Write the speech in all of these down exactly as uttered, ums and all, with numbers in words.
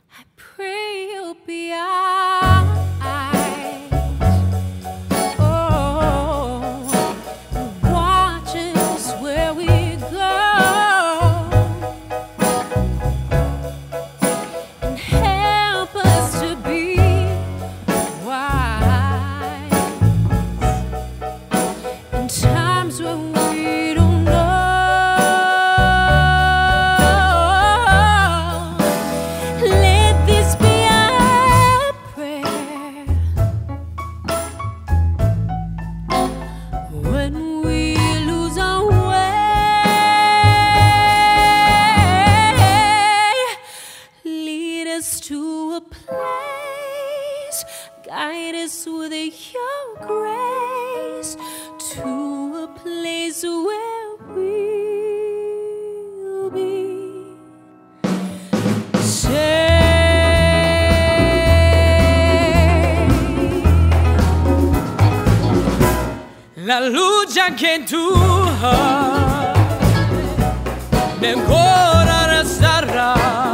I pray you'll be eyes. Oh, watch us where we go and help us to be wise in times when we don't know. Let this be our prayer when we lose our way. Lead us to a place, guide us with your grace to a place where we'll be safe. La luce che tu hai nel cuore resterà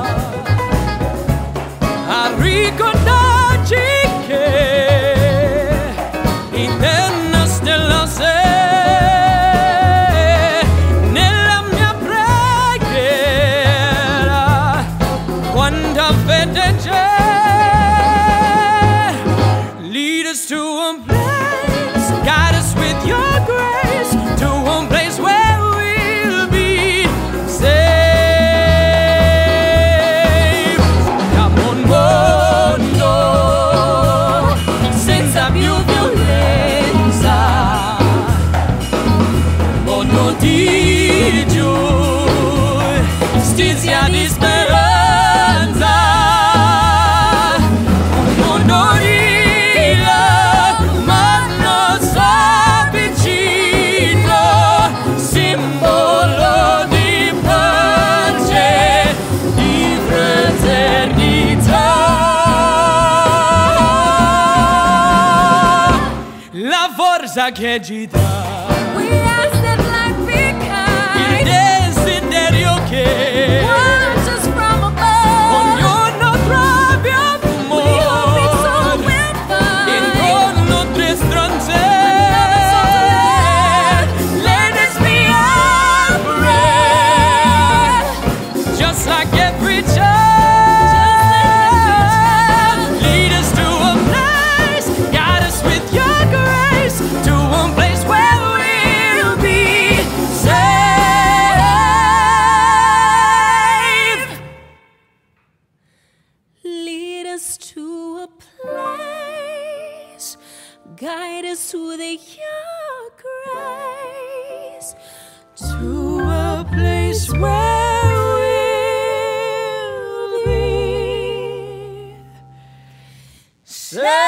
a ricordarci che in terra stella sei nella mia preghiera. Quanta fede c'è. Lead us to a place, guide us with your grace to a place where we'll be safe. Siamo un mondo senza più violenza, un mondo di giustizia, di speranza, un mondo di forza che ci dà. We ask that life be kind. Il desiderio che Watch us from above. ognuno trovi amore. We hope it's all we'll find. Intorno tre stronze. Let us be our breath, just like every child. Lead us to a place, guide us with your grace to a place where we'll be safe. Lead us to a place, guide us with your grace to a place where we'll be safe.